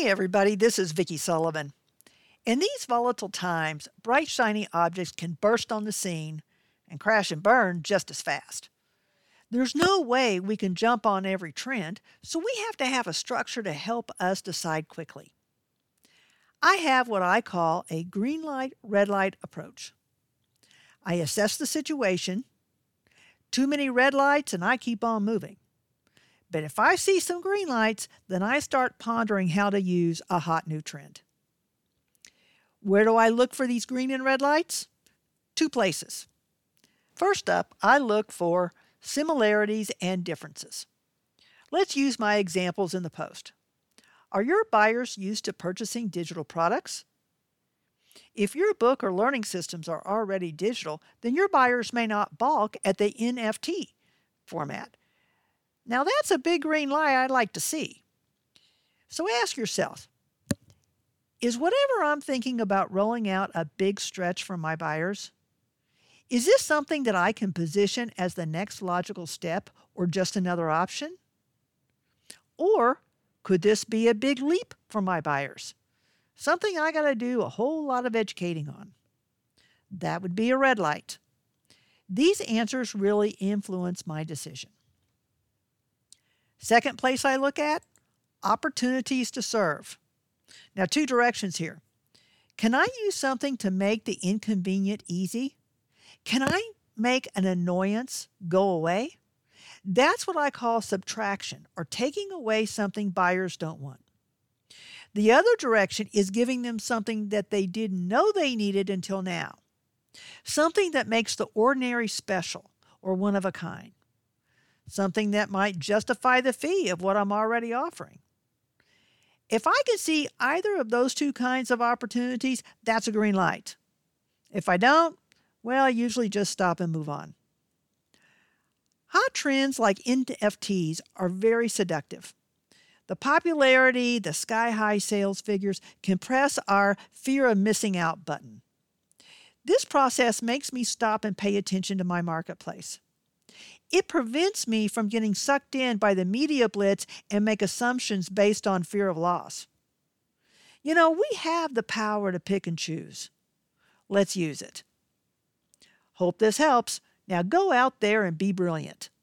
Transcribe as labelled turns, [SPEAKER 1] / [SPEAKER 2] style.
[SPEAKER 1] Hey everybody, this is Vicki Sullivan. In these volatile times, bright shiny objects can burst on the scene and crash and burn just as fast. There's no way we can jump on every trend, so we have to have a structure to help us decide quickly. I have what I call a green light, red light approach. I assess the situation. Too many red lights and I keep on moving. But if I see some green lights, then I start pondering how to use a hot new trend. Where do I look for these green and red lights? Two places. First up, I look for similarities and differences. Let's use my examples in the post. Are your buyers used to purchasing digital products? If your book or learning systems are already digital, then your buyers may not balk at the NFT format. Now that's a big green light I'd like to see. So ask yourself, is whatever I'm thinking about rolling out a big stretch for my buyers? Is this something that I can position as the next logical step or just another option? Or could this be a big leap for my buyers? Something I got to do a whole lot of educating on. That would be a red light. These answers really influence my decision. Second place I look at, opportunities to serve. Now, two directions here. Can I use something to make the inconvenient easy? Can I make an annoyance go away? That's what I call subtraction, or taking away something buyers don't want. The other direction is giving them something that they didn't know they needed until now. Something that makes the ordinary special or one of a kind. Something that might justify the fee of what I'm already offering. If I can see either of those two kinds of opportunities, that's a green light. If I don't, well, I usually just stop and move on. Hot trends like NFTs are very seductive. The popularity, the sky-high sales figures can press our fear of missing out button. This process makes me stop and pay attention to my marketplace. It prevents me from getting sucked in by the media blitz and make assumptions based on fear of loss. We have the power to pick and choose. Let's use it. Hope this helps. Now go out there and be brilliant.